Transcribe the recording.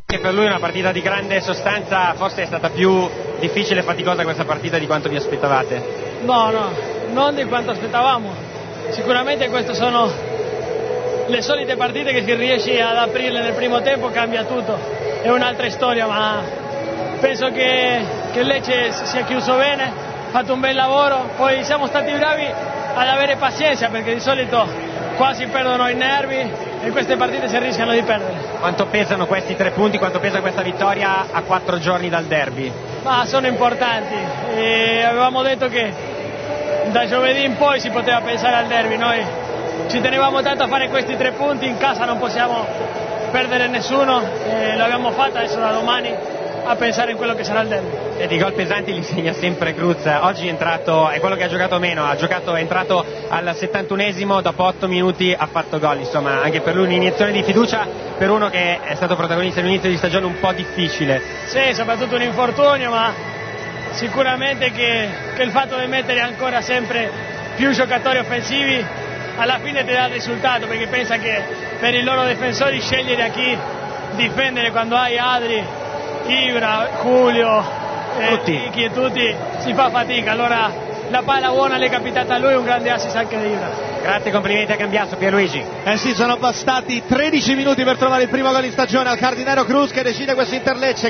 Che per lui è una partita di grande sostanza, forse è stata più difficile e faticosa questa partita di quanto vi aspettavate? No, non di quanto aspettavamo. Sicuramente queste sono le solite partite che se riesci ad aprirle nel primo tempo cambia tutto, è un'altra storia, ma penso che Lecce sia chiuso bene, ha fatto un bel lavoro, poi siamo stati bravi ad avere pazienza perché di solito qua si perdono i nervi e queste partite si rischiano di perdere. Quanto pesano questi 3 punti, quanto pesa questa vittoria a 4 giorni dal derby? Ma sono importanti e avevamo detto che da giovedì in poi si poteva pensare al derby, noi ci tenevamo tanto a fare questi 3 punti, in casa non possiamo perdere nessuno, l'abbiamo fatta, adesso da domani a pensare in quello che sarà il derby. E di gol pesanti li segna sempre Cruz, oggi è entrato, è quello che ha giocato meno, è entrato al 71esimo, dopo 8 minuti ha fatto gol, insomma anche per lui un'iniezione di fiducia per uno che è stato protagonista all'inizio di stagione un po' difficile. Sì, soprattutto un infortunio, ma sicuramente che il fatto di mettere ancora sempre più giocatori offensivi alla fine ti dà il risultato, perché pensa che per i loro difensori scegliere a chi difendere quando hai Adri, Ibra, Julio tutti si fa fatica, allora la palla buona le è capitata a lui, un grande assist anche di Ibra. Grazie, complimenti a Cambiasso, Pierluigi. Sì, sono bastati 13 minuti per trovare il primo gol in stagione al Cardinero Cruz che decide questo Interlecce.